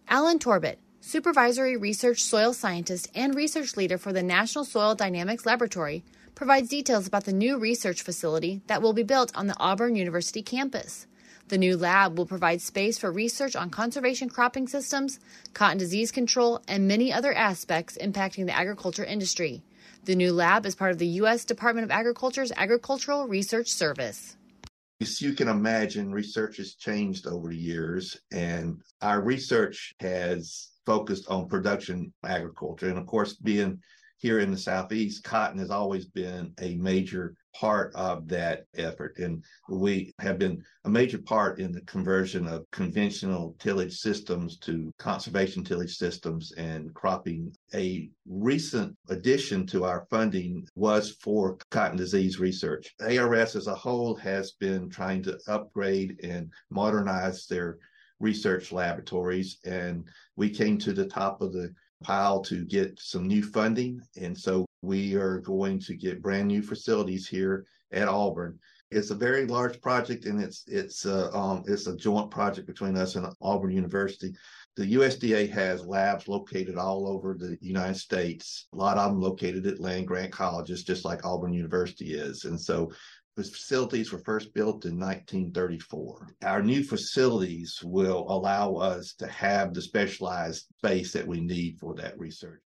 Alan Torbett, Supervisory Research Soil Scientist and Research Leader for the National Soil Dynamics Laboratory, provides details about the new research facility that will be built on the Auburn University campus. The new lab will provide space for research on conservation cropping systems, cotton disease control, and many other aspects impacting the agriculture industry. The new lab is part of the U.S. Department of Agriculture's Agricultural Research Service. As you can imagine, research has changed over the years, and our research has focused on production agriculture. And of course, being here in the Southeast, cotton has always been a major part of that effort. And we have been a major part in the conversion of conventional tillage systems to conservation tillage systems and cropping. A recent addition to our funding was for cotton disease research. ARS as a whole has been trying to upgrade and modernize their research laboratories, and we came to the top of the pile to get some new funding. And so we are going to get brand new facilities here at Auburn. It's a very large project, and it's a joint project between us and Auburn University. The USDA has labs located all over the United States, a lot of them located at land-grant colleges, just like Auburn University is. And so the facilities were first built in 1934. Our new facilities will allow us to have the specialized space that we need for that research.